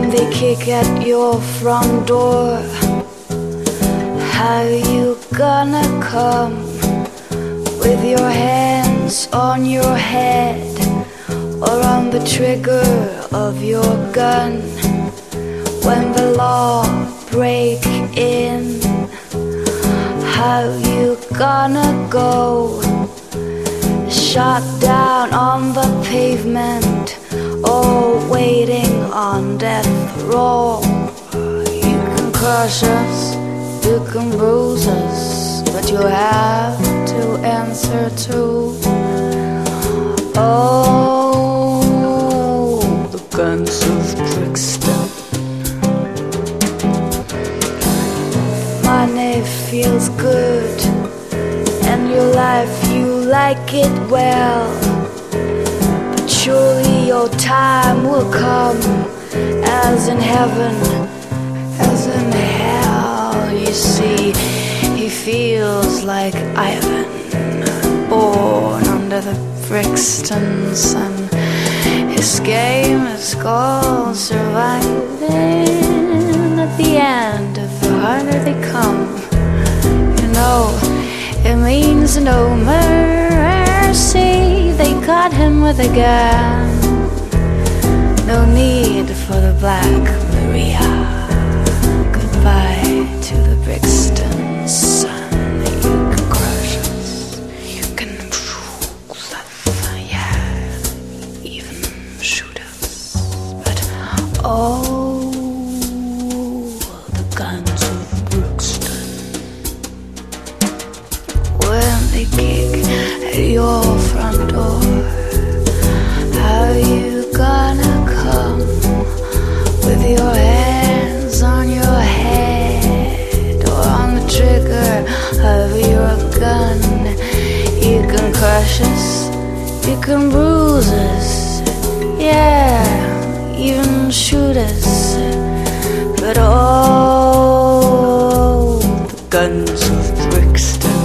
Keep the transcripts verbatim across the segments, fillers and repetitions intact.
they kick at your front door, how you gonna come with your hands on your head or on the trigger of your gun when the law break in? How you gonna go shot down on the pavement or waiting on death row? You can crush us, you can bruise us, but you have to answer to oh, the guns of Brixton. Money feels good, and your life you like it well, but surely your time will come, as in heaven, as in hell. You see, he feels like Ivan, born under the Brixton sun. His game is called surviving. At the end of the harder they come, you know, it means no mercy. They got him with a gun. No need for the Black Maria. Goodbye to the Brixton sun. You can crush us, you can bruise us, yeah, even shoot us. But oh, the guns of Brixton, when they kick at your front door, how you gonna come with your hands on your head or on the trigger of your gun? You can crush us, you can bruise us, yeah, even shoot us, but oh, the guns of Brixton,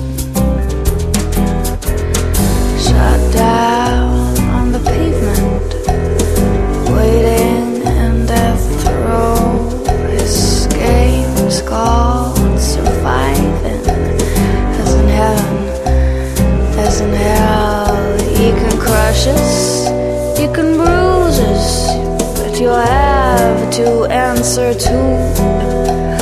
shot down on the pavement, waiting in death row. His game's called surviving, as in heaven, as in hell. You can crush us, you can bruise us, but you'll have to answer to